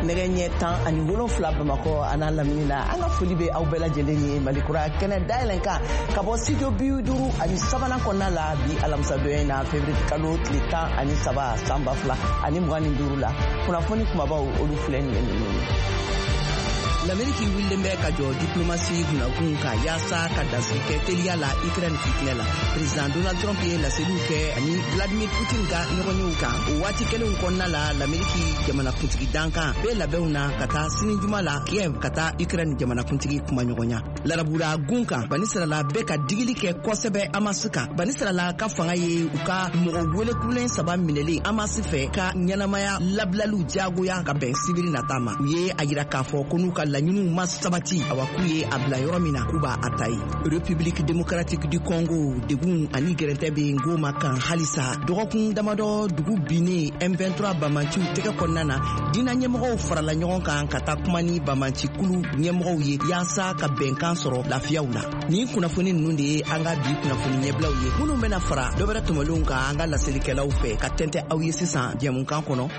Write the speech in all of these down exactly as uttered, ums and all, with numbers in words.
nɛgɛ ɲɛ tan ani wolonfila Bamakɔ ana lamini na an ka foli bɛ aw bɛɛ lajɛlen ye Malikura kɛnɛ dayɛlɛn kan ka bɔ studio bi duuru ani sabanan kɔnɔna la bi alamisadon in na février kalo tile tan ani saba san ba fila ani mugan ni duuru la kunnafoni kumabaw olu filɛ nin ye. L'Amérique wulilen bɛ ka jɔ diplomasi gunnakun kan yaasa ka dansigi kɛ teliya la Ukraine fitinɛ la. Président Donald Trump ye laseliw kɛ ani Vladimir Putin ka ɲɔgɔnyew kan. O waati kelenw kɔnɔna la l'Amérique jamanakuntigi dankan bɛ labɛnw na ka taa sini juma la Kiev ka taa Ukraine jamanakuntigi kuma ɲɔgɔnya. Larabura gun kan Bani Sarala bɛ ka digili kɛ kosɛbɛ Hamas kan. Bani Sarala ka fanga ye u ka mɔgɔ welekulen saba minɛlen Hamas fɛ ka ɲɛnamaya labilaliw jagoya ka bɛn sibiri nata ma. U ye a yira k'a fɔ ko n'u ka laɲiniw ma sabati awa k'u ye a bila yɔrɔ min na k'u b'a a ta ye. République démocratique du Congo degun ani gɛrɛntɛ bɛ Ngoma kan halisa dɔgɔkun damadɔ dugu binnen M vingt-trois Bamanciw tɛgɛ kɔnɔna na diinɛ ɲɛmɔgɔw farala ɲɔgɔn kan ka taa kuma ni Bamanci kulu ɲɛmɔgɔw ye yaasa ka bɛnkan sɔrɔ lafiyaw la. Nin kunnafoni ninnu de ye an ka bi kunnafoni ɲɛbilaw ye minnu bɛna fara dɔ wɛrɛ tɛmɛlenw kan an ka laselikɛlaw fɛ ka tɛntɛ aw ye sisan jɛmukan kɔnɔ.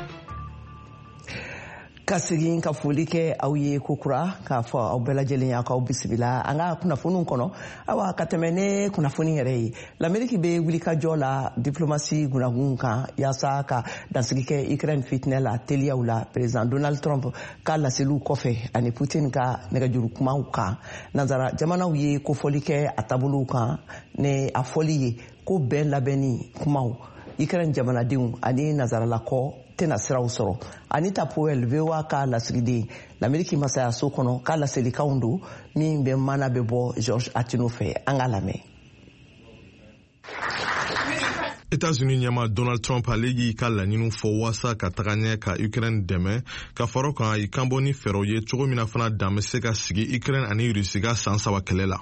Ka segin ka foli kɛ aw ye kokura k'a fɔ aw bɛɛ lajɛlen y'a k'aw bisimila an ka kunnafoniw kɔnɔ awa ka tɛmɛ ne kunnafoni yɛrɛ ye l'Amérique bɛ wulikajɔ la diplomasi gunnakun kan yaasa ka dansigi kɛ Ukraine fitinɛ la teliyaw la président Donald Trump ka laseliw kɔfɛ ani Putin ka nɛgɛjuru kumaw kan nanzara jamanaw ye kofɔli kɛ a taabolow kan ne a fɔli ye ko bɛn labɛnni kumaw Ukraine jamanadenw ani nanzaralakɔ tena siraw sɔrɔ Anita Powell V O A ka lasigiden l'Amérique masayaso kɔnɔ ka laselikanw don min bɛ mana bɛ bɔ George Atino fɛ an ka lamɛn. États-Unis ɲɛma Donald Trump ale y'i ka laɲiniw fɔ waasa ka taga ɲɛ ka Ukraine dɛmɛ ka fara kan a y'i kanbɔ ni fɛɛrɛw ye cogo min na fana dan bɛ se ka sigi Ukraine ani Russie ka san saba kɛlɛ la.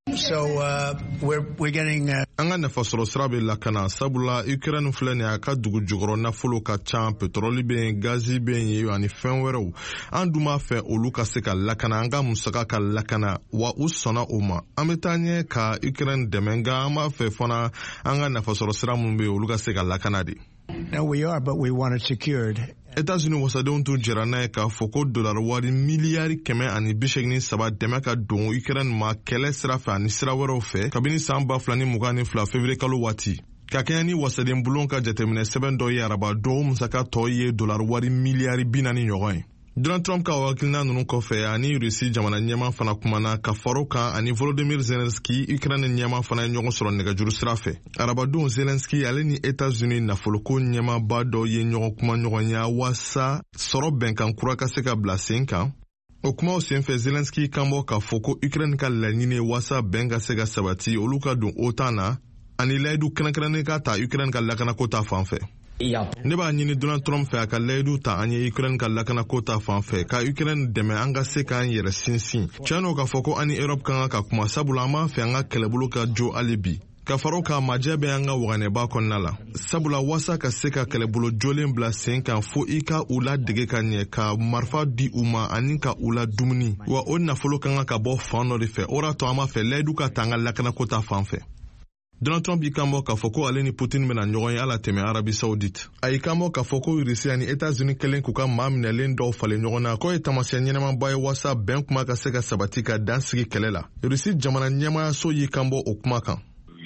So uh, we're we're getting uh... an ka nafasɔrɔ sira bɛ lakana sabula Ukraine filɛ nin a ka dugu jukɔrɔ nafolo ka ca petroli bɛ yen gazi bɛ yen ani fɛn wɛrɛw an dun b'a fɛ olu ka se ka lakana an ka musaka ka lakana wa u sɔnna o ma an bɛ taa ɲɛ ka Ukraine dɛmɛ nka an b'a fɛ fana an ka nafasɔrɔ sira minnu bɛ yen olu ka se ka lakana de. No, we are, but we want it secured. États-Unis wasadenw tun jɛra n'a ye k'a fɔ ko dollar wari miliyari kɛmɛ ani bi seegin saba dɛmɛ ka don Ukraine ma kɛlɛ sira fɛ ani sira wɛrɛw fɛ kabini san ba fila ni mugan ni fila février kalo waati ka kɛɲɛ ni wasaden bulon ka jateminɛ sɛbɛn dɔ ye araba dɔw musaka tɔ ye dollar wari miliyari bi naani ɲɔgɔn ye. Donald Trump ka hakilina ninnu kɔfɛ ani Russie jamana ɲɛma fana kumana ka far'o kan ani Volodymyr Zelensky Ukraine ɲɛma fana ye ɲɔgɔn sɔrɔ nɛgɛjuru sira fɛ. Arabadon Zelensky ale ni États-Unis nafoloko ɲɛmaba dɔ ye ɲɔgɔn kuma ɲɔgɔnya waasa sɔrɔ bɛnkan kura ka se ka bila sen kan. O kumaw senfɛ Zelensky kanbɔ k'a fɔ ko Ukraine ka laɲini waasa bɛn ka se ka sabati olu ka don OTAN na ani layidu kɛrɛnkɛrɛnnen ka ta Ukraine ka lakanako ta fan fɛ. Ne b'a ɲini Donald Trump fɛ a ka layidu ta an ye Ukraine ka lakanako ta fan fɛ ka Ukraine dɛmɛ an ka se k'an yɛrɛ sinsin tiɲɛ n'o k'a fɔ ko ani Europe kan ka kuma sabula an b'a fɛ an ka kɛlɛbolo ka jo hali bi ka far'o kan majɛ bɛ an ka waganɛba kɔnɔna la sabula waasa ka se ka kɛlɛbolo jolen bila sen kan fo i ka u ladege ka ɲɛ ka marifa di u ma ani ka u la dumuni wa o nafolo kan ka bɔ fan dɔ de fɛ o de to an b'a fɛ layidu ka ta an ka lakanako ta fan fɛ. Donald Trump y'i kanbɔ k'a fɔ ko ale ni Putin bɛna ɲɔgɔn ye ala tɛmɛ Arabi Saoudite. A y'i kanbɔ k'a fɔ ko Russie ani États-Unis kɛlen k'u ka maa minɛlen dɔw falen ɲɔgɔn na k'o ye taamasiyɛn ɲɛnamaba ye waasa bɛn kuma ka se ka sabati ka dan sigi kɛlɛ la. Russie jamana ɲɛmaayaso y'i kanbɔ o kuma kan.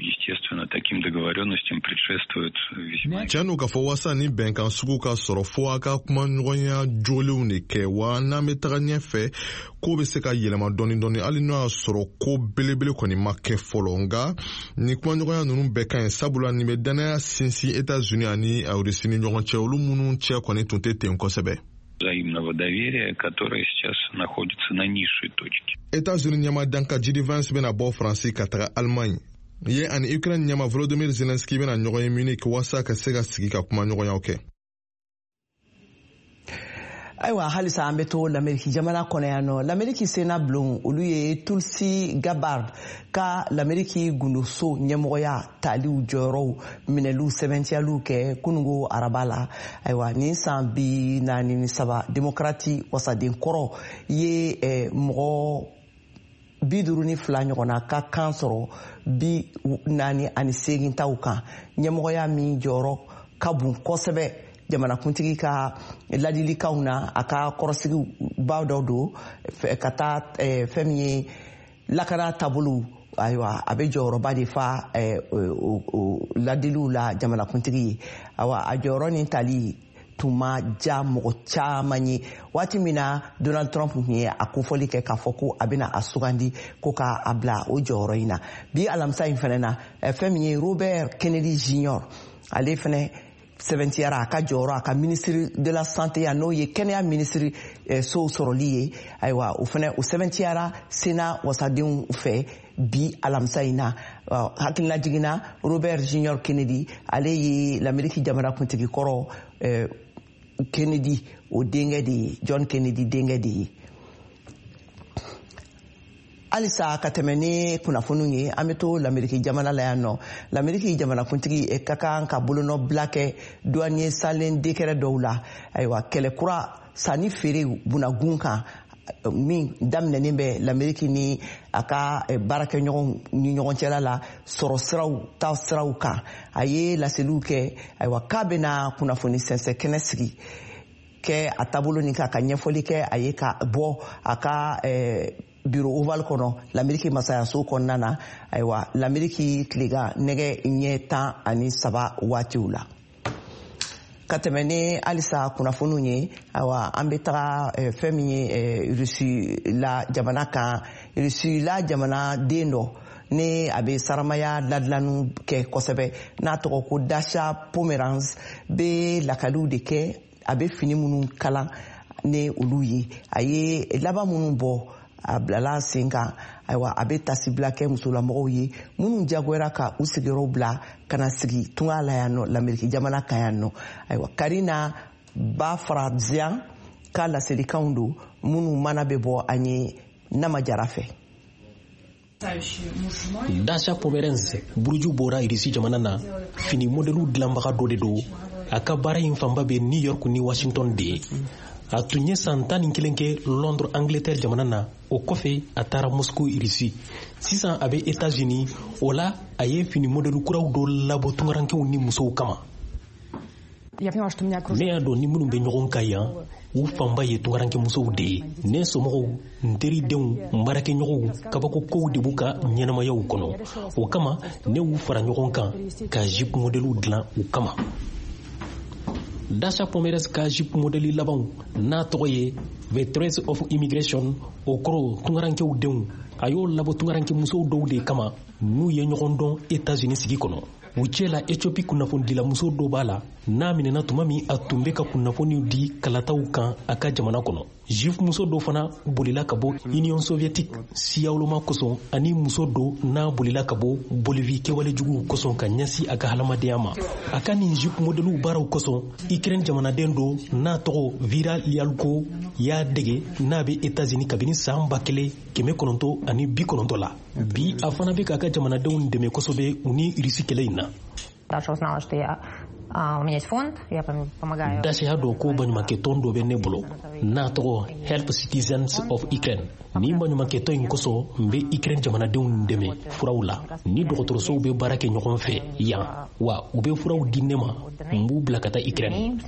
Tiɲɛ n'u k'a fɔ waasa ni bɛnkan sugu ka sɔrɔ fo a ka kuma ɲɔgɔnya jolenw de kɛ wa n'an bɛ taga ɲɛfɛ ko bɛ se ka yɛlɛma dɔɔni dɔɔni hali n'o y'a sɔrɔ ko belebele kɔni ma kɛ fɔlɔ nka nin kuma ɲɔgɔnya ninnu bɛɛ ka ɲi sabula nin bɛ danaya sinsin États-Unis ani Russie ni ɲɔgɔn cɛ olu minnu cɛ kɔni tun tɛ ten kosɛbɛ. Взаимного доверия, которое сейчас находится на низшей точке. États-Unis ɲɛmadan ka J D Vance bɛna bɔ Faransi ka taga Allemagne. Ye ani Ukraine ɲɛma Volodymyr Zelensky bɛna ɲɔgɔn ye Munich waasa ka se ka sigi ka kuma ɲɔgɔnyaw kɛ. Ayiwa halisa an bɛ to l'Amérique jamana kɔnɔ yan nɔ l'Amérique Sénat bulon olu ye Tulsi Gabbard ka l'Amérique gundoso ɲɛmɔgɔya taliw jɔyɔrɔw minɛliw sɛbɛntiyaliw kɛ kunungo araba la ayiwa nin san bi naani ni saba démocrate wasaden kɔrɔ ye eh, mɔgɔ bi duuru ni fila ɲɔgɔnna ka kan sɔrɔ bi naani ani seegin taw kan ɲɛmɔgɔya min jɔyɔrɔ ka bon kosɛbɛ jamanakuntigi ka ladilikaw na a ka kɔrɔsigibaw dɔw don ka taa fɛn min ye lakana taabolo ayiwa a bɛ jɔyɔrɔba de fa ladiliw la jamanakuntigi ye ayiwa a jɔyɔrɔ nin tali tun ma ja mɔgɔ caman ye waati min na Donald Trump tun ye a kofɔli kɛ k'a fɔ ko a bɛna a sugandi ko k'a bila o jɔyɔrɔ in na bi alamisa in fana na fɛn min ye Robert Kennedy Junior ale fana sɛbɛntiyara a ka jɔyɔrɔ a ka ministre de la santé ya n'o ye kɛnɛya ministre so sɔrɔli ye ayiwa o fana o sɛbɛntiyara Sénat wasadenw fɛ bi alamisa in na hakilina jiginna Robert Junior Kennedy ale ye l'Amérique jamanakuntigi kɔrɔ Kennedy o denkɛ de ye John Kennedy denkɛ de ye alisa ka tɛmɛ ni kunnafoniw ye an bɛ to l'Amérique jamana la yan nɔ l'Amérique jamanakuntigi ka kan ka bolonɔ bila kɛ douanier salen décret dɔw la ayiwa kɛlɛkura sanni feere bunnagun kan min daminɛnen bɛ l'Amérique ni a ka baarakɛɲɔgɔn ni ɲɔgɔn cɛla la sɔrɔ siraw taa siraw kan a ye laseliw kɛ ayiwa k'a bɛna kunnafoni sɛnsɛn kɛnɛ sigi kɛ a taabolo nin kan ka ɲɛfɔli kɛ a ye ka bɔ a ka bureau ovale kɔnɔ l'Amérique masayaso kɔnɔna na ayiwa l'Amérique tilega nɛgɛ ɲɛ tan ani saba waatiw la ka tɛmɛ ni alisa kunnafoniw ye ayiwa an bɛ taga fɛn min ye Rusi la jamana kan Rusi la jamana den dɔ ni a bɛ saramaya ladilanu kɛ kosɛbɛ n'a tɔgɔ ko Dasha Pomerantz bɛ lakaliw de kɛ a bɛ fini minnu kalan ni olu ye a ye laban minnu bɔ a bilala sen kan ayiwa a bɛ tasibila kɛ musolamɔgɔw ye minnu jagoyara ka u sigiyɔrɔ bila ka na sigi tunga la yan nɔ l'Amérique jamana kan yan nɔ ayiwa Karina Bafaradzian ka laselikanw don minnu mana bɛ bɔ an ye Nama Jara fɛ. Dasha Pomerantz buruju bɔra Irisi jamana na fini modelu dilanbaga dɔ de don a ka baara in fanba bɛ New York ni Washington de ye a tun ye san tan ni kelen kɛ Londres Angleterre jamana na o kɔfɛ a taara Moscou Irisi sisan a bɛ États-Unis o la a ye fini modelu kuraw dɔ labɔ tungarankew ni musow kama ne y'a dɔn ni minnu bɛ ɲɔgɔn kan yan u fanba ye tungaranke musow de ye ne somɔgɔw n teridenw n baarakɛɲɔgɔnw kabakokow de b'u ka ɲɛnamayaw kɔnɔ o kama ne y'u fara ɲɔgɔn kan ka jupe modelu dilan u kama Dasha Pomerantz ka jupe modeli labanw n'a tɔgɔ ye Veterans of Immigration o kɔrɔ tungarankew denw a y'o labɔ tungaranke musow dɔw de kama n'u ye ɲɔgɔn dɔn États-Unis sigi kɔnɔ u cɛ la Éthiopie kunnafonidila muso dɔ b'a la n'a minɛna tuma min a tun bɛ ka kunnafoniw di kalataw kan a ka jamana kɔnɔ juif muso dɔ fana bolila ka bɔ Union Soviétique siyawoloma kosɔn ani muso dɔ n'a bolila ka bɔ Bolivie kɛwalejuguw kosɔn ka ɲɛsin a ka hadamadenya ma a ka nin juif modeliw baaraw kosɔn Ukraine jamanaden dɔ n'a tɔgɔ Vira Lialko y'a dege n'a bɛ États-Unis kabini san ba kelen kɛmɛ kɔnɔntɔn ani bi kɔnɔntɔn la bi a fana bɛ k'a ka jamanadenw dɛmɛ kosɛbɛ u ni Irisi kɛlɛ in na Dasha y'a dɔn ko baɲumankɛtɔn dɔ bɛ ne bolo n'a tɔgɔ Help Citizens of Ukraine ni baɲumankɛtɔn in kosɔn n bɛ Ukraine jamanadenw dɛmɛ furaw la ni dɔgɔtɔrɔsow bɛ baara kɛ ɲɔgɔn fɛ yan wa u bɛ furaw di ne ma n b'u bila ka taa Ukraine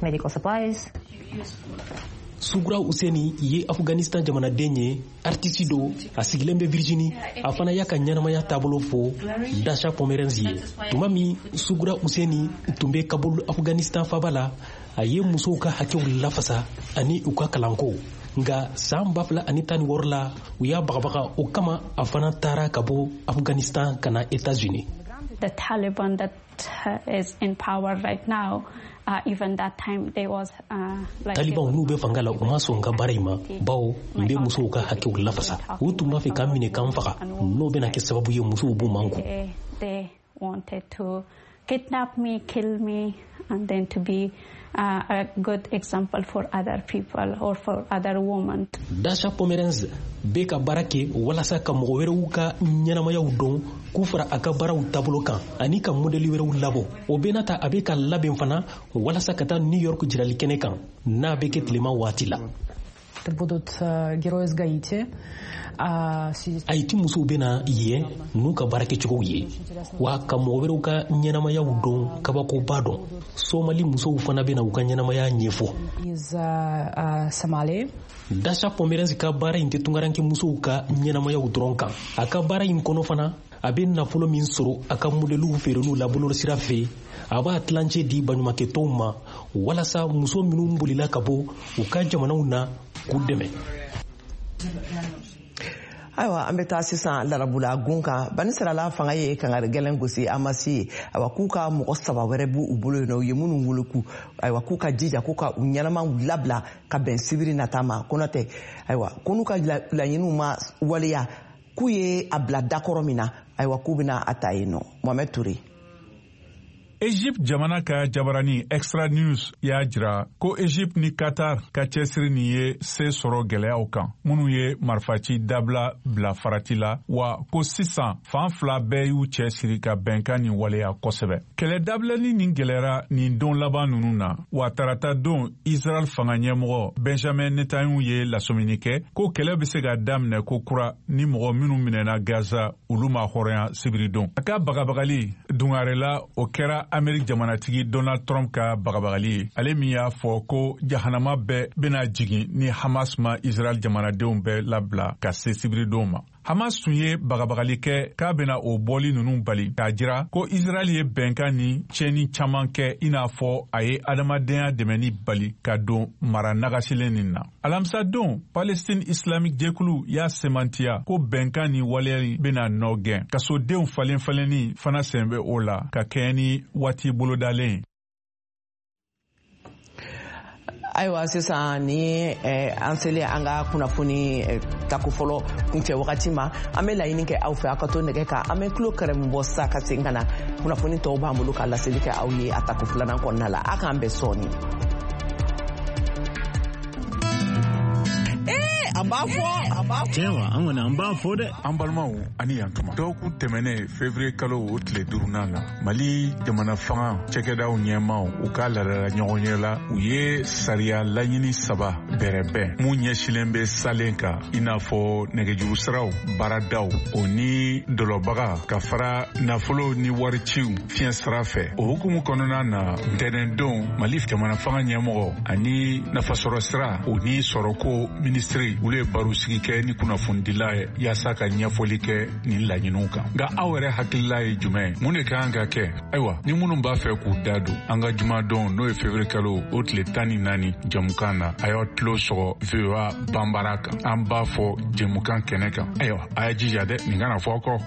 Sugra Useni ye Afghanistan jamanaden ye artiste do a sigilen bɛ Virginie a fana y'a ka ɲɛnamaya taabolo fo Dasha Pomerantz ye tuma min Sugra Useni tun bɛ Kabul Afghanistan faaba la a ye musow ka hakɛw lafasa ani u ka kalanko nka san ba fila ani tan ni wɔɔrɔ la u y'a bagabaga o kama a fana taara ka bɔ Afghanistan ka na États-Unis. The Taliban that uh, is in power right now, uh, even that time they was uh, like Taliban n'u bɛ fanga la u ma sɔn ka baara in ma bawo n bɛ musow ka hakɛw lafasa u tun b'a fɛ k'an minɛ k'an faga n'o bɛna kɛ sababu ye musow b'u manko. They, they wanted to kidnap me, kill me, and then to be uh, a good example for other people or for other women. Dasha Pomerantz bɛ ka baara kɛ walasa ka mɔgɔ wɛrɛw ka ɲɛnamayaw dɔn k'u fara a ka baaraw taabolo kan ani ka modeli wɛrɛw labɔ o bɛ na ta a bɛ ka labɛn fana walasa ka taa New York jirali kɛnɛ kan n'a bɛ kɛ tilema waati la. Будут герои с Гаити. Haïti musow bena ye n'u ka baara kɛcogow ye wa ka mɔgɔ wɛrɛw ka ɲɛnamaya dɔn kabakoba dɔn. Somali musow fana bena u ka ɲɛnamaya ɲɛfɔ. Из Сомали. Dasha Pomeranz ka baara in tɛ tungaranke musow ka ɲɛnamayaw dɔrɔn kan. A ka baara in kɔnɔ fana a bɛ nafolo min sɔrɔ a ka modeliw feereliw la bɔlɔlɔsira fɛ a b'a tilancɛ di baɲumankɛtɔnw ma walasa muso minnu bolila ka bɔ u ka jamanaw na k'u dɛmɛ. Ayiwa an bɛ taa sisan larabula gun kan bani sirala fanga ye kangari gɛlɛn gosi amasi ye ayiwa k'u ka mɔgɔ saba wɛrɛ b'u bolo yen nɔ u ye minnu woloku ayiwa k'u ka jija k'u ka u ɲɛnamaw labila ka bɛn sibiri nata ma ko n'o tɛ ayiwa ko n'u ka laɲiniw ma waleya k'u ye a bila dakɔrɔ min na ayiwa k'u bɛna a ta yen nɔ Mohamed Touré. Egypte jamana ka jabarani Extra News y'a jira ko Egypte ni Qatar ka cɛsiri nin ye se sɔrɔ gɛlɛyaw kan minnu ye marifaci dabila bila farati la wa ko sisan fan fila bɛɛ y'u cɛsiri ka bɛnkan nin waleya kosɛbɛ. Kɛlɛ dabilani nin gɛlɛyara nin don laban ninnu na wa tarata don Israel fanga ɲɛmɔgɔ Benjamin Netanyahu ye lasomini kɛ ko kɛlɛ bɛ se ka daminɛ ko kura ni mɔgɔ minnu minɛna Gaza olu ma hɔrɔnya sibiri don. A ka bagabagali dungarela o kɛra Amerik jamanatigi Donald Trump ka bagabagali ye. Ale min y'a fɔ ko jahanama bɛɛ bena jigin ni Hamas ma Israel jamanadenw bɛɛ labila ka se sibiridenw ma. Hamas tun ye bagabagali kɛ k'a bena o bɔli ninnu bali k'a jira ko Israel ye bɛnkan ni cɛni caman kɛ i n'a fɔ a ye adamadenya dɛmɛni bali ka don mara nagasilen nin na. Alamisa don Palestine Islamic jɛkulu y'a semantiya ko bɛnkan ni waleya bena nɔ gɛn kasodenw falen falenni fana sen bɛ o la ka kɛɲɛ ni waati bolodalen. Ayiwa sisan ni an selen an ka kunnafoni tako fɔlɔ kuncɛ wagati ma an bɛ laɲini kɛ aw fɛ aw ka to nɛgɛ kan an bɛ tulo kɛrɛmu bɔ sa ka segin ka na kunnafoni tɔw b'an bolo ka laseli kɛ aw ye a tako filanan kɔnɔna la a k'an bɛn sɔɔni. An b'a fɔ an b'a fɔ tiɲɛ wa an kɔni an b'a fɔ dɛ an balimaw ani yan tuma dɔgɔkun tɛmɛnen février kalo o tile duurunan na Mali jamana fanga cɛkɛdaw ɲɛmaw u ka ladala ɲɔgɔn ɲɛ la u ye sariya laɲini saba bɛrɛbɛn mun ɲɛsilen bɛ salen kan i n'a fɔ nɛgɛjuru siraw baaradaw o ni dɔlɔbaga ka fara nafolo ni wariciw fiɲɛ sira fɛ o hukumu kɔnɔna na ntɛnɛndon Mali jamana fanga ɲɛmɔgɔ ani nafasɔrɔ sira o ni sɔrɔko ministiri olu ye baro sigi kɛ ni kunnafonidila ye yaasa ka ɲɛfɔli kɛ nin laɲiniw kan nka aw yɛrɛ hakilila ye jumɛn mun de kan ka kɛ ayiwa ni minnu b'a fɛ k'u da don an ka jumadon n'o ye février kalo o tile tan ni naani jamukan na a y'aw tulo sɔgɔ V O A banbara kan an b'a fɔ jamukan kɛnɛ kan ayiwa a y'a jija dɛ nin kana fɔ aw kɔ.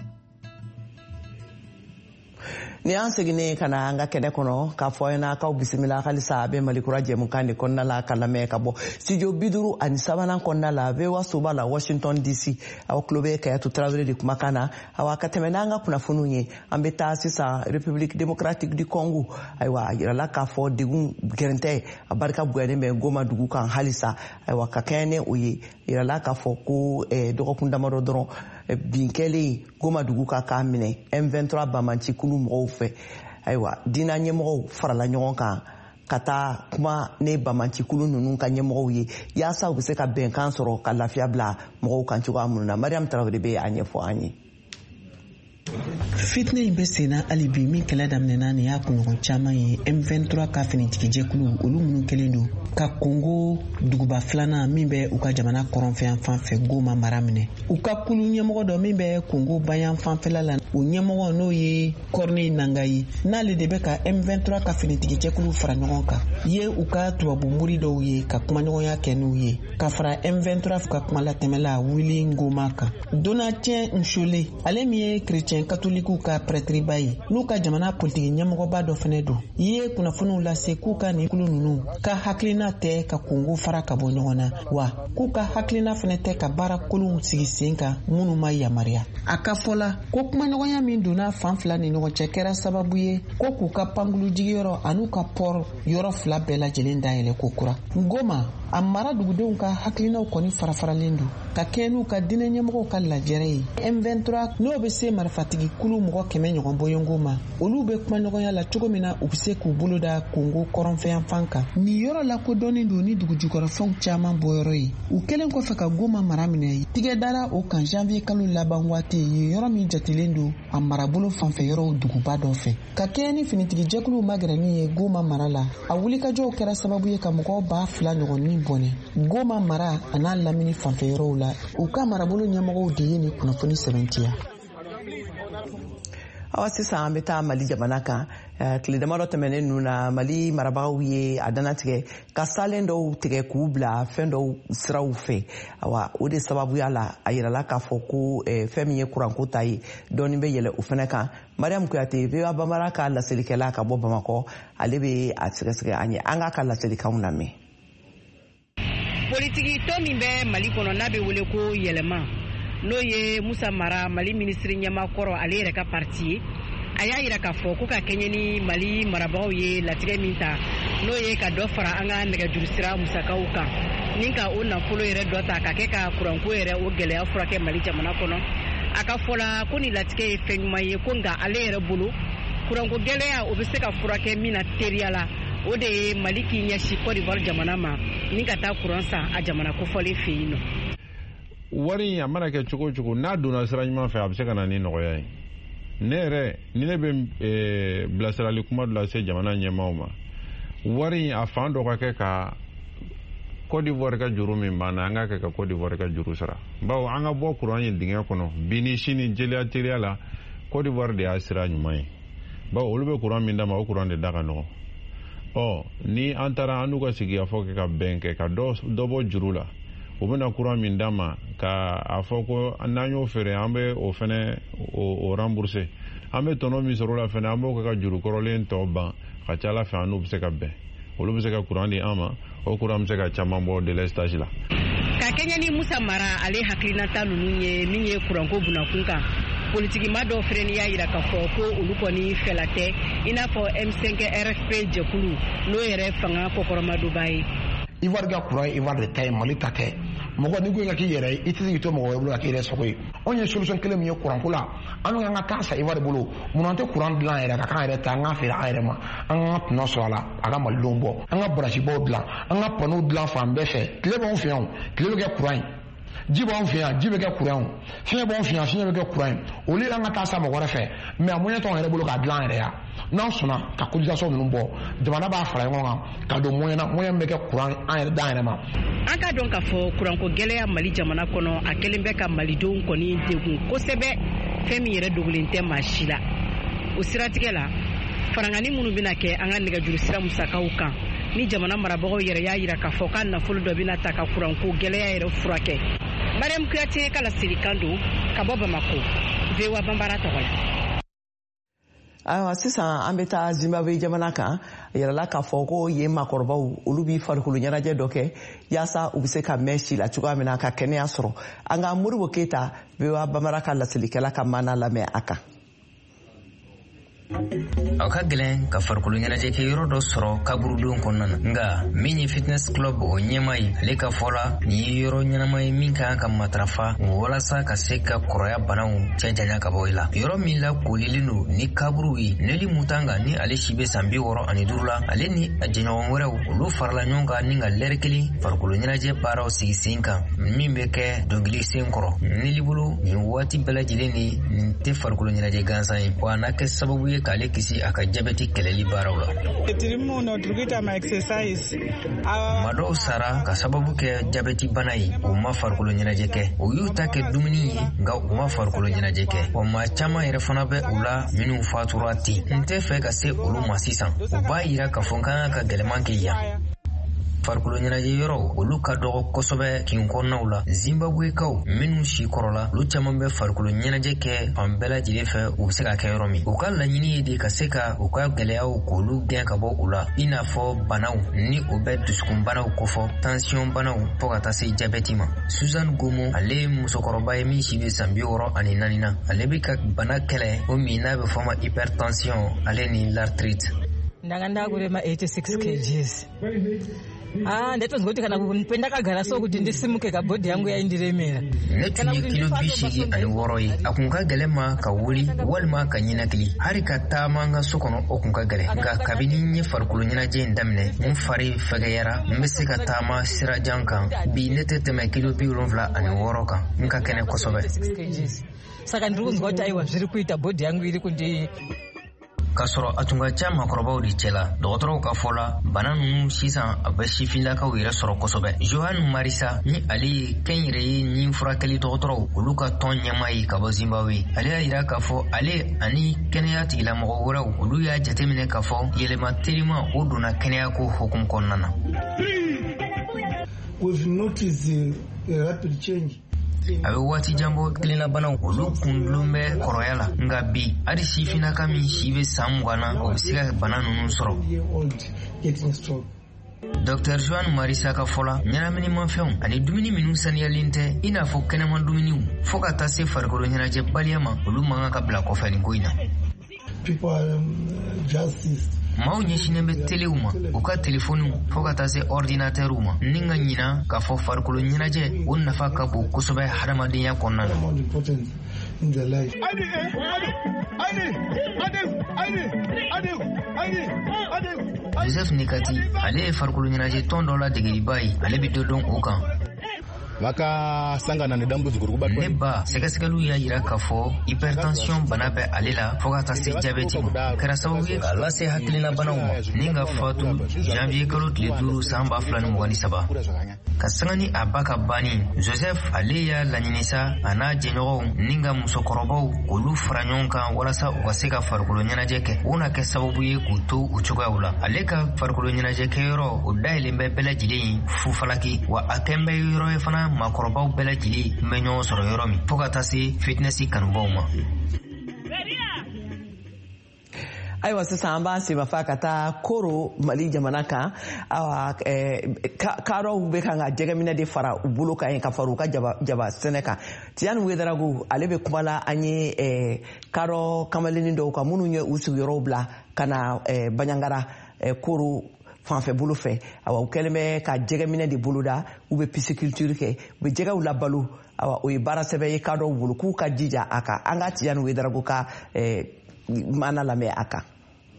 Ni an seginnen ka na an ka kɛnɛ kɔnɔ k'a fɔ ɲɛna k'aw bisimila halisa a bɛ Malikura jɛmukan de kɔnɔna la ka lamɛn ka bɔ studio bi duuru ani sabanan kɔnɔna la V O A soba la Washington D C aw tulo bɛ Kayatu Tarawele de kumakan na awa ka tɛmɛ n'an ka kunnafoniw ye an bɛ taa sisan République démocratique du Congo ayiwa a yirala k'a fɔ degun gɛrɛntɛ a barika bonyanen bɛ Goma dugu kan halisa ayiwa ka kɛɲɛ ni o ye yirala k'a fɔ ko dɔgɔkun damadɔ dɔrɔn bin kɛlen Goma dugu ka k'a minɛ M vingt-trois Bamanci kulu mɔgɔw fɛ ayiwa diinɛ ɲɛmɔgɔw farala ɲɔgɔn kan ka taa kuma ne Bamanci kulu ninnu ka ɲɛmɔgɔw ye yaasa u bɛ se ka bɛnkan sɔrɔ ka lafiya bila mɔgɔw kan cogoya minnu na Mariam Tarawele bɛ a ɲɛfɔ an ye. Fitna in bɛ senna hali bi min kɛlɛ daminɛna nin y'a kunɲɔgɔn caman ye M vingt-trois ka finitigijɛkulu olu minnu kɛlen don ka Kongo duguba filanan min bɛ u ka jamana kɔrɔnfɛn fan fɛ Goma mara minɛ u ka kulu ɲɛmɔgɔ dɔ min bɛ Kongo bayan fanfɛla la o ɲɛmɔgɔ n'o ye Corneille Nangayi n'ale de bɛ ka M vingt-trois ka finitigijɛkulu fara ɲɔgɔn kan ye u ka tubabu muri dɔw ye ka kumaɲɔgɔnya kɛ n'u ye ka fara M vingt-trois ka kuma latɛmɛla Willy Ngoma kan Donatien Nshole ale min ye chrétien katolikiw ka prêtriba ye n'u ka jamana politiki ɲɛmɔgɔba dɔ fɛnɛ don ye kunnafoniw lase k'u ka nin kulu ninnu ka hakilina tɛ ka Kongo fara ka bɔ ɲɔgɔn na wa k'u ka hakilina fɛnɛ tɛ ka baara kolonw sigi sen kan minnu ma yamaruya a ka fɔla ko kumaɲɔgɔnya min donna fan fila ni ɲɔgɔn cɛ kɛra sababu ye ko k'u ka pankulu jigiyɔrɔ an'u ka pɔr yɔrɔ fila bɛɛ lajɛlen dayɛlɛ ko kura Goma a mara dugudenw ka hakilinaw kɔni farafaralen don ka kɛ n'u ka diinɛ ɲɛmɔgɔw ka lajɛrɛ ye. M vingt-trois n'o bɛ se marifatigi kulu mɔgɔ kɛmɛ ɲɔgɔn bɔyɔngo ma olu bɛ kuma ɲɔgɔnya la cogo min na u bɛ se k'u bolo da Kongo kɔrɔnfɛn fan kan. Nin yɔrɔ la kodɔnnen don ni dugujukɔrɔfɛnw caman bɔyɔrɔ ye. U kɛlen kɔfɛ ka Goma mara minɛ tigɛ dara o kan janvier kalo laban waati ye yɔrɔ min jatelen don a marabolo fanfɛ yɔrɔw duguba dɔ fɛ. Ka kɛɲɛ ni finitigi jɛkuluw magɛrɛnin ye Goma mara la a wulikajɔw kɛra sababu ye ka mɔgɔw ba fila ɲɔgɔnnin bɔnɛ. Goma mara a n'a lamini fanfɛ yɔrɔw la u ka marabolo ɲɛmɔgɔw de ye ni kunnafoni sɛbɛntiya. Awa sisan an bɛ taa Mali jamana kan tile damadɔ tɛmɛnen ninnu na Mali marabagaw ye a danatigɛ ka salen dɔw tigɛ k'u bila fɛn dɔw siraw fɛ. Awa o de sababuya la a yirala k'a fɔ ko fɛn min ye kuranko ta ye dɔɔni bɛ yɛlɛ o fɛnɛ kan. Mariam Kuyate V O A Banbara ka laselikɛla ka bɔ Bamakɔ ale bɛ a sɛgɛsɛgɛ an ye an k'a ka laselikanw lamɛn. Politiki tɔ min bɛ Mali kɔnɔ n'a bɛ wele ko yɛlɛma n'o ye Musa Mara Mali ministre ɲɛmakɔrɔ ale yɛrɛ ka parti ye a y'a yira k'a fɔ ko ka kɛɲɛ ni Mali marabagaw ye latigɛ min ta n'o ye ka dɔ fara an ka nɛgɛjurusira musakaw kan ni ka o nafolo yɛrɛ dɔ ta ka kɛ ka kuranko yɛrɛ o gɛlɛya furakɛ Mali jamana kɔnɔ. A ka fɔla ko ni latigɛ ye fɛn ɲuman ye ko nka ale yɛrɛ bolo kuranko gɛlɛya o bɛ se ka furakɛ min na teriya la o de ye Mali k'i ɲɛsin Côte d'Ivoire jamana ma ni ka taa kuran san a jamana kofɔlen fɛ yen nɔ. Wari a mana kɛ cogo cogo n'a donna sira ɲuman fɛ a bɛ se ka na ni nɔgɔya ye. Ne yɛrɛ ni ne bɛ bilasirali kuma dɔ lase jamana ɲɛmaaw ma wari a fan dɔ ka kɛ ka Côte d'Ivoire ka juru min banna an ka kɛ ka Côte d'Ivoire ka juru sara. Bawo an ka bɔ kuran ye dingɛ kɔnɔ bi ni sini jeliya teriya la Côte d'Ivoire de y'a sira ɲuman ye. Bawo olu bɛ kuran min d'a ma o kuran de da ka nɔgɔ. Ɔ ni an taara an n'u ka sigikafɔ kɛ ka bɛn kɛ ka dɔ bɔ juru la u bɛna kuran min d'a ma ka a fɔ ko n'an y'o feere an bɛ o fɛnɛ o rembourser an bɛ tɔnɔ min sɔrɔ la fɛnɛ an b'o kɛ ka juru kɔrɔlen tɔ ban ka ca Ala fɛ an n'u bɛ se ka bɛn olu bɛ se ka kuran di an ma o kuran bɛ se ka caman bɔ délestage la. Ka kɛɲɛ ni Musa Mara ale hakilinata ninnu ye min ye kuranko bunakun kan politigima dɔw fɛnɛ y'a yira k'a fɔ ko olu kɔni fɛla tɛ i n'a fɔ M cinq R F P jɛkulu n'o yɛrɛ fanga kɔkɔrɔmadoba ye. Ivoire ka kuran ye Ivoire de ta ye Mali ta tɛ mɔgɔ ni ko ka k'i yɛrɛ ye i tɛ se k'i to mɔgɔ wɛrɛ bolo ka k'i yɛrɛ sago ye. Anw ye solution kelen min ye kuranko la an ka ka taa sa Ivoire bolo mun an tɛ kuran dilan yɛrɛ ka k'an yɛrɛ ta an ka feere an yɛrɛ ma an ka tɔnɔ sɔrɔ a la a ka malidenw bɔ an ka barasibaw dilan an ka panow dilan fan bɛɛ fɛ tile b'anw fɛ yan tile bɛ kɛ kuran ye ji b'anw fɛ yan ji bɛ kɛ kuran ye fiɲɛ b'anw fɛ yan fiɲɛ bɛ kɛ kuran ye olu an ka taa sa mɔgɔ wɛrɛ fɛ mais a moyen t'anw yɛrɛ bolo k'a dilan yɛrɛ ya n'an sɔnna ka cotisation ninnu bɔ jamana b'a fara ɲɔgɔn kan ka don moyen na moyen bɛ kɛ kuran an yɛrɛ dan yɛrɛ ma. An ka dɔn k'a fɔ kuranko gɛlɛya Mali jamana kɔnɔ a kɛlen bɛ ka malidenw kɔni degun kosɛbɛ fɛn min yɛrɛ dogolen tɛ maa si la o siratigɛ la farangani minnu bɛna kɛ an ka nɛgɛjurusira musakaw kan ni jamana marabagaw yɛrɛ y'a yira k'a fɔ ka nafolo dɔ bɛna ta ka kuranko gɛlɛya yɛrɛ furakɛ. Mariam Kuyate ka laselikan don ka bɔ Bamako V O A Banbara tɔgɔ la. Ayiwa sisan an bɛ taa Zimbabwe jamana kan a yirala k'a fɔ ko yen maakɔrɔbaw olu bɛ farikolo ɲɛnajɛ dɔ kɛ yaasa u bɛ se ka mɛn si la cogoya min na ka kɛnɛya sɔrɔ an ka Moribo Keyita V O A Banbara ka laselikɛla ka maana lamɛn a kan. aw ka gɛlɛn ka farikolo ɲɛnajɛ kɛ yɔrɔ dɔ sɔrɔ kaburudon kɔnɔna na nka min ye fitness club o ɲɛma ye ale ka fɔla nin ye yɔrɔ ɲɛnama ye min kan ka matarafa walasa ka se ka kɔrɔya banaw cɛ janya ka bɔ i la yɔrɔ min la kolilen don ni kaburu ye Neli Mutanga ni ale si bɛ san bi wɔɔrɔ ani duuru la ale ni a jɛɲɔgɔn wɛrɛw olu farala ɲɔgɔn kan ni ka lɛri kelen farikolo ɲɛnajɛ baaraw sigi sen kan min bɛ kɛ dɔnkili sen kɔrɔ Neli bolo nin waati bɛɛ lajɛlen ni nin tɛ farikolo ɲɛnajɛ gansan ye wa n'a kɛ sababu ye k'ale kisi a ka jabɛti kɛlɛli baaraw la. Ma dɔw sara ka sababu kɛ jabɛti bana ye u ma farikolo ɲɛnajɛ kɛ u y'u ta kɛ dumuni ye nka u ma farikolo ɲɛnajɛ kɛ wa maa caman yɛrɛ fana bɛ u la minnu fatura ten n tɛ fɛ ka se olu ma sisan u b'a yira k'a fɔ kan ka gɛlɛman kɛ yan. Farikolo ɲɛnajɛ yɔrɔ olu ka dɔgɔ kosɛbɛ kin kɔnɔnaw la Zimbabwekaw minnu si kɔrɔla olu caman bɛ farikolo ɲɛnajɛ kɛ fan bɛɛ lajɛlen fɛ u bɛ se ka kɛ yɔrɔ min u ka laɲini ye de ka se ka u ka gɛlɛyaw k'olu gɛn ka bɔ u la i n'a fɔ banaw ni o bɛ dusukun banaw kɔfɔ tension banaw fɔ ka taa se jabɛti ma Suzanne Gomo ale ye musokɔrɔba ye min si bɛ san bi wɔɔrɔ ani naani na ale bɛ ka bana kɛlɛ o min n'a bɛ fɔ ma hypertension ale ni l'arthrite. Ndaganda gure ma eighty-six kilograms. Ah, ndatonzwa kuti kana pendakagara so kuti ndisimuke kabhodhi yangu yaindiremera. Netuni kilo bishigi ani woroi akunka gelema ka wuli walma ka nyinakili hari ka tama nga sokono okunka gele nga kabini nye farkulu nyina je ndamne mun fari fagayara mbese ka tama sira jankan bi neteteme kilo bi ronvla ani woroka nka kene kosobe. Saka ndirikunzwa kuti aiwa zviri kuita bhodhi yangu iri kundi kasoro atunga cha makorobaw di cela dogotoro ka fola bana nunu sisan abashifila ka wira soro kosobe Johan Marisa ni ali kenyire ni furakali dogotoro uluka ton nyamai ka bo Zimbabwe ali ira ka fo ali ani kenya tigila mo wura ulu ya jatemine ka fo yele materima oduna kenya ko hukum konnana. We've noticed a rapid change. Awe wati jambo kilina bana olu kundlume koroyala nga bi adi sifina kami shive samwana obisiga bana nunu soro. Doctor Joan Marisa ka fola nyana mini manfeon ani dumini minu saniya linte ina fo kenema dumini foka tase fargolo nyana je baliyama olu manga ka bla ko fani goina. People are um, justice. Mau nyeshine be teleuma uka telefonu foka tase ordinateur uma ninga nyina ka fo farkolo nyina je wonna fa ka bu kusobe harama dinya konna in the life. Joseph Nikati ale farkolo nyina je tondo la degeli bai ale bido don ukan maka sangana ne dambu zuguru ba neba sekasekalu ya ira kafo hypertension bana be alela foga ta se diabete kara sawu ala se hakilina bana uma ninga fatu janvier kalo tleduru samba flani mwani saba kasangani abaka bani Joseph Aleya lanyinisa ana jenyo ninga musokorobo kulu franyonka wala sa ukaseka farkulo nyana jeke una ke sababu ye kutu uchuga ula aleka farkulo nyana jeke yoro udaile mbele jili fufalaki wa akembe yoro fana makorobaw bela jili menyo soro yoromi foka tasi fitnessi kanuboma. Aiwa sisan an b'an senfa fa ka taa Koro Mali jamana kan awa kaaraw bɛ kan ka jɛgɛminɛ de fara u bolo kan ka fara u ka jaba jaba sɛnɛ kan Tijani Wederagu ale bɛ kuma la an ye kaaraw kamalennin dɔw kan minnu ye u sigiyɔrɔw bila ka na Baɲangara Koro fanfɛ bolo fɛ awa u kɛlen bɛ ka jɛgɛminɛ de boloda u bɛ pisciculture kɛ u bɛ jɛgɛw labalo awa o ye baara sɛbɛn ye kaaraw bolo k'u ka jija a kan an ka Tijani Wederagu ka mana lamɛn a kan.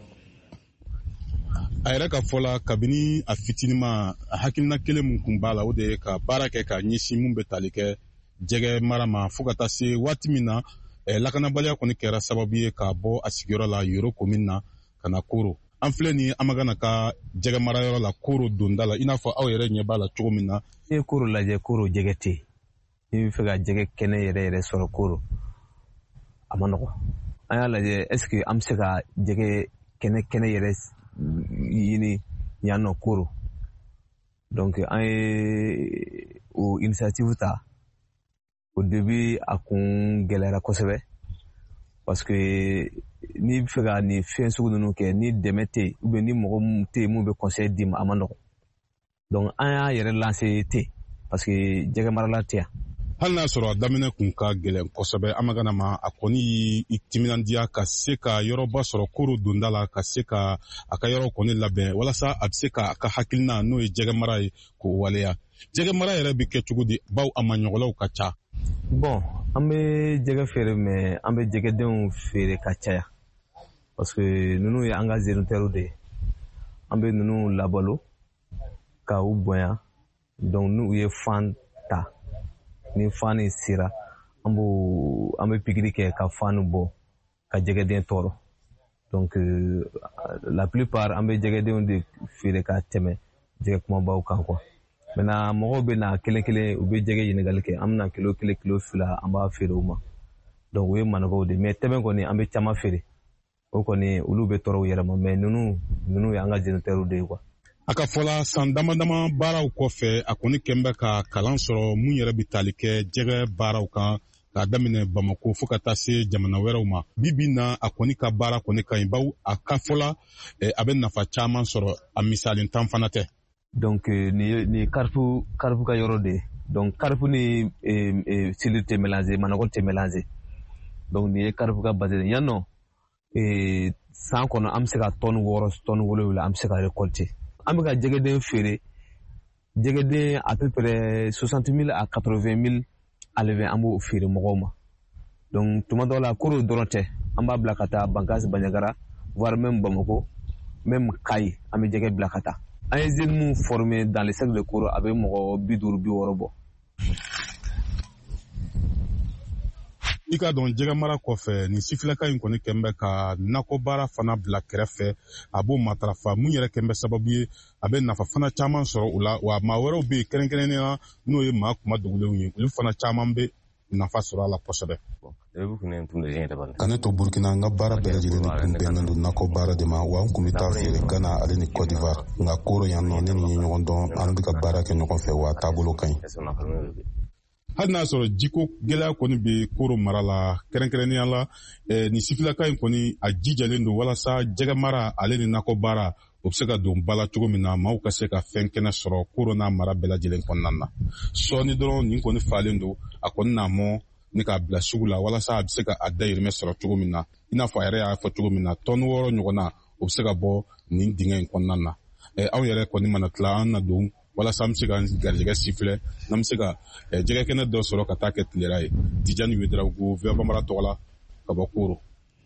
A yɛrɛ ka fɔla kabini a fitinima a hakilina kelen mun kun b'a la o de ye ka baara kɛ ka ɲɛsin mun bɛ tali kɛ jɛgɛ mara ma fo ka taa se waati min na lakanabaliya kɔni kɛra sababu ye ka bɔ a sigiyɔrɔ la Yoro commune na ka na Koro. An filɛ ni an ma kana ka jɛgɛ marayɔrɔ la Koro donda la i n'a fɔ aw yɛrɛ ɲɛ b'a la cogo min na. N'i ye Koro lajɛ Koro jɛgɛ tɛ yen n'i bɛ fɛ ka jɛgɛ kɛnɛ yɛrɛ yɛrɛ sɔrɔ Koro a ma nɔgɔ. An y'a lajɛ est-ce que an bɛ se ka jɛgɛ kɛnɛ kɛnɛ yɛrɛ yini yan nɔ Koro donc an ye o initiative ta au début a kun gɛlɛyara kosɛbɛ parce que n'i bɛ fɛ ka nin fɛn sugu ninnu kɛ ni dɛmɛ tɛ yen ou bien ni mɔgɔ min tɛ yen mun bɛ conseil d'i ma a ma nɔgɔ donc an y'a yɛrɛ lancer ten parce que jɛgɛ marala tɛ yan. Hali n'a sɔrɔ a daminɛ kun ka gɛlɛn kosɛbɛ an ma gana ma a kɔni y'i timinandiya ka se ka yɔrɔba sɔrɔ Koro donda la ka se ka a ka yɔrɔ kɔni labɛn walasa a bɛ se ka a ka hakilina n'o ye jɛgɛ mara ye k'o waleya. Jɛgɛ mara yɛrɛ bɛ kɛ cogo di baw a maɲɔgɔnlaw ka ca. Bon an bɛ jɛgɛ feere mais an bɛ jɛgɛdenw feere ka caya parce que ninnu ye an ka zénitaires de ye an bɛ ninnu labalo ka u bonya donc n'u ye fan ta. Ni fan ni sera an b'o an bɛ pikiri kɛ ka fan bɔ ka jɛgɛden tɔɔrɔ donc euh, la plupart an bɛ jɛgɛdenw de feere ka tɛmɛ jɛgɛ kumabaw kan quoi maintenant mɔgɔw bɛ na kelen kelen u bɛ jɛgɛ ɲininkali kɛ an bɛna kilo kelen kilo fila an b'a feere u ma donc o ye manɔgɔw de mais tɛmɛ kɔni an bɛ caman feere o kɔni olu bɛ tɔɔrɔ u yɛrɛ ma mais ninnu ninnu ye an ka géniteurs de ye quoi. A ka fɔla san dama dama baaraw kɔfɛ a kɔni kɛn bɛ ka kalan sɔrɔ mun yɛrɛ bɛ tali kɛ jɛgɛ baaraw kan k'a daminɛ Bamako fo ka taa se jamana wɛrɛw ma bi bi na a kɔni ka baara kɔni ka ɲi baw a ka fɔla a bɛ nafa caman sɔrɔ a misali tan fana tɛ. Donc nin ye nin ye karifu karifu ka yɔrɔ de ye donc karifu ni sili tɛ mélanger manɔgɔ tɛ mélanger donc nin ye karifu ka base de yan nɔ san kɔnɔ an bɛ se ka tɔni wɔɔrɔ tɔni wolonwula an bɛ se ka récolter. An bɛ ka jɛgɛden feere jɛgɛden à peu près soixante mille à quatre-vingt mille alevin an b'o feere mɔgɔw ma donc tuma dɔw la koro dɔrɔn tɛ an b'a bila ka taa Bankasi Bandiagara voire même Bamako même Kayi an bɛ jɛgɛ bila ka taa an ye jeunes mun formé dans le cercle de koro a bɛ mɔgɔ bi duuru bi wɔɔrɔ bɔ. I ka dɔn jɛgɛ mara kɔfɛ nin sifilaka in kɔni kɛn bɛ ka nakɔ baara fana bila kɛrɛfɛ a b'o matarafa mun yɛrɛ kɛn bɛ sababu ye a bɛ nafa fana caman sɔrɔ o la wa maa wɛrɛw bɛ yen kɛrɛnkɛrɛnnenya n'o ye maa kuma dogolenw ye olu fana caman bɛ nafa sɔrɔ a la kosɛbɛ. ka ne to Burkina n ka baara bɛɛ lajɛlen tun bɛnnen don nakɔ baara de ma wa n kun bɛ taa feere Ghana ale ni Côte d'Ivoire nka koro yan nɔ ne ni ye ɲɔgɔn dɔn an bɛ ka baara kɛ ɲɔgɔn fɛ wa taabolo ka ɲi. hali n'a sɔrɔ jiko gɛlɛya kɔni bɛ koro mara la kɛrɛnkɛrɛnnenya la nin sifilaka in kɔni a jijalen don walasa jɛgɛ mara ale ni nakɔ baara o bɛ se ka don ba la cogo min na maaw ka se ka fɛn kɛnɛ sɔrɔ koro n'a mara bɛɛ lajɛlen kɔnɔna na sɔɔni dɔrɔn nin kɔni falen don a kɔni n'a mɔ ni k'a bila sugu la walasa a bɛ se ka a dayirimɛ sɔrɔ cogo min na i n'a fɔ a yɛrɛ y'a fɔ cogo min na tɔni wɔɔrɔ ɲɔgɔn na o bɛ se ka bɔ nin dingɛ in kɔnɔna na aw yɛrɛ kɔni mana tila an na don walasa an bɛ se ka garijɛgɛ sifilɛ n'an bɛ se ka jɛgɛ kɛnɛ dɔ sɔrɔ ka taa kɛ tilera ye Tijani Wederawogo V O A Bambara tɔgɔ la ka bɔ Koro.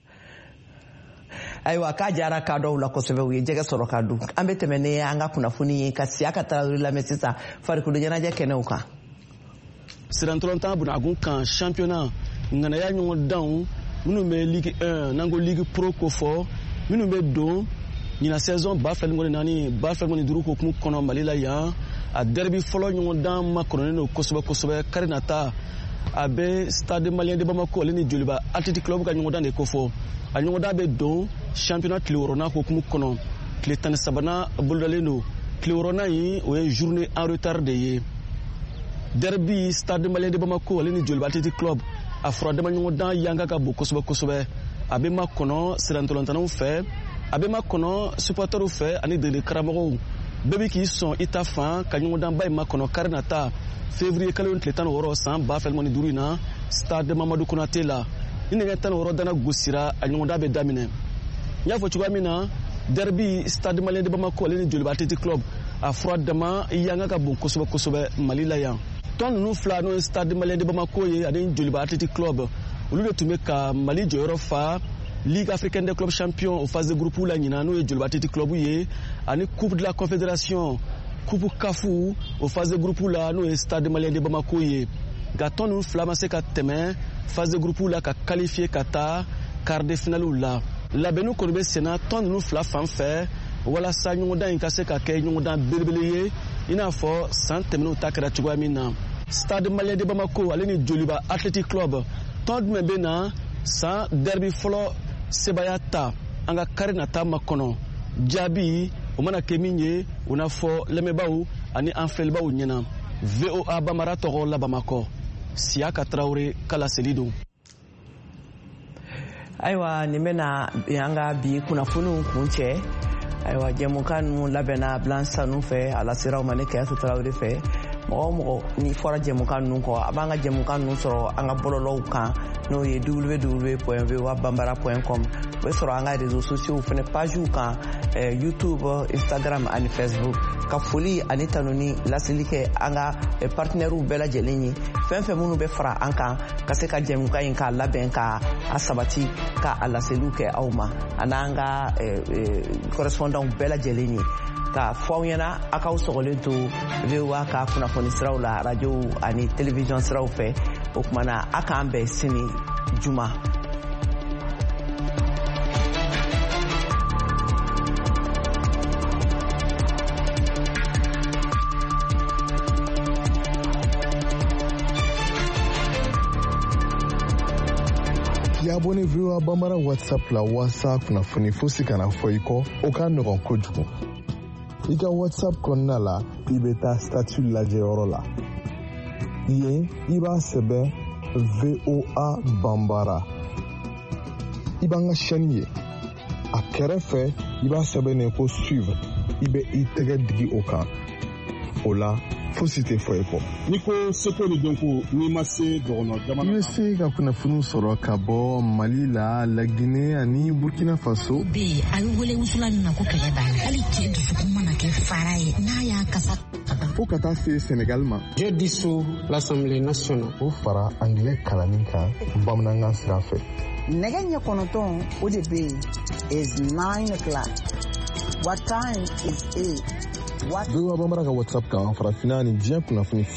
ayiwa k'a diyara ka dɔw la kosɛbɛ u ye jɛgɛ sɔrɔ ka dun an bɛ tɛmɛ ni an ka kunnafoni ye ka siya ka Tarawele lamɛn sisan farikolo ɲɛnajɛ kɛnɛw kan. Sirantɔlɔntan bunakun kan championnat ŋanaya ɲɔgɔn danw minnu bɛ ligue un n'an ko ligue pro ko fɔ minnu bɛ don ɲina saison ba fila ni naani ba fila ni duuru hukumu kɔnɔ Mali la yan a derby fɔlɔ ɲɔgɔn dan makɔrɔnen don kosɛbɛ kosɛbɛ kari nata a bɛ stade malien de Bamako ale ni Joliba Athletic Club ka ɲɔgɔn dan de ko fɔ a ɲɔgɔn dan bɛ don championnat tile wɔɔrɔnan hukumu kɔnɔ tile tan ni sabanan bolodalen don tile wɔɔrɔnan in o ye journée en retard de ye derby stade malien de Bamako ale ni Joliba Athletic Club a fɔra dama ɲɔgɔn dan yanga ka bon kosɛbɛ kosɛbɛ a bɛ makɔnɔ sirantɔlɔntanaw fɛ a bɛ makɔnɔ supporters fɛ ani degeli karamɔgɔw bɛɛ bɛ k'i sɔn i ta fan ka ɲɔgɔndanba in makɔnɔ kari nata février kalo tile tan ni wɔɔrɔ san ba fila ni duuru in na stade Mamadu Konate la ni nɛgɛ tan ni wɔɔrɔ dana gosira a ɲɔgɔndan bɛ daminɛ n y'a fɔ cogoya min na derby stade malien de Bamako ale ni Joliba Athletic Club a fura dama yanga ka bon kosɛbɛ kosɛbɛ Mali la yan tɔn ninnu fila n'o ye stade malien de Bamako ye ani Joliba Athletic Club olu de tun bɛ ka Mali jɔyɔrɔ fa Ligue africaine des clubs champions au phase de groupe la ɲina n'o ye Joliba Athletic Club ye ani coupe de la confédération coupe kafu au phase de groupe la n'o ye stade malien de Bamako ye nka tɔn ninnu fila ma se ka tɛmɛ phase de groupe la ka qualifier ka taa quart de finale la labɛnniw kɔni bɛ senna tɔn ninnu fila fan fɛ walasa ɲɔgɔndan in ka se ka kɛ ɲɔgɔndan belebele ye i n'a fɔ san tɛmɛnenw ta kɛra cogoya min na stade malien de Bamako ale ni Joliba Athletic Club tɔn jumɛn bɛ na san derby fɔlɔ sebaya ta an ka kari nata makɔnɔ jaabi o mana kɛ min ye o n'a fɔ lamɛnbaaw ani an filɛlibaw ɲɛna V O A Bambara tɔgɔ la Bamakɔ Siyaka Tarawele kala seli don. ayiwa nin bɛna an ka bi kunnafoniw kun cɛ ayiwa jɛmukan ninnu labɛnna Blanc Sanu fɛ a laseraw ma ne Kɛyatu Tarawele fɛ mɔgɔ o mɔgɔ ni fɔra jɛmukan ninnu kɔ a b'an ka jɛmukan ninnu sɔrɔ an ka bɔlɔlɔw kan n'o ye w w w point v o a bambara point com o bɛ sɔrɔ an ka réseaux sociaux fana pagew kan YouTube Instagram ani Facebook ka foli ani tanuni laseli kɛ an ka partenaires bɛɛ lajɛlen ye fɛn fɛn minnu bɛ fara an kan ka se ka jɛmukan in k'a labɛn ka a sabati ka a laseliw kɛ aw ma ani an ka correspondants bɛɛ lajɛlen ye ka fɔ aw ɲɛna a k'aw sɔgɔlen to V O A ka kunnafoni siraw la radio ani télévision siraw fɛ o tuma na a k'an bɛn sini juma. K'i abonné V O A Bambara WhatsApp la walasa kunnafoni fosi kana fɔ i kɔ o ka nɔgɔn kojugu. I ka WhatsApp kɔnɔna la i bɛ taa statut lajɛyɔrɔ la yen i b'a sɛbɛn V O A Bambara i b'an ka chaîne ye a kɛrɛfɛ i b'a sɛbɛnnen ko suivre i bɛ i tɛgɛ digi o kan o la fosi tɛ fɔ ye kɔ. N'i ko seko ni dɔnko n'i ma se dɔgɔnɔ jamana. I bɛ se ka kunnafoni sɔrɔ ka bɔ Mali la, Laginɛ ani Burkina Faso. Bi a bɛ wele wusula min na ko kɛlɛ b'a la. Hali cɛ dusukun mana kɛ fara ye n'a y'a kasa. Fo ka taa se Sénégal ma. J'ai dissous l'Assemblée nationale. O fara anglais kalanni kan bamanankan sira fɛ. Nɛgɛ ɲɛ kɔnɔntɔn o de bɛ yen is nine o'clock. What time is eight? Dɔw b'a bambara ka WhatsApp kan farafinna ni diɲɛ kunnafoni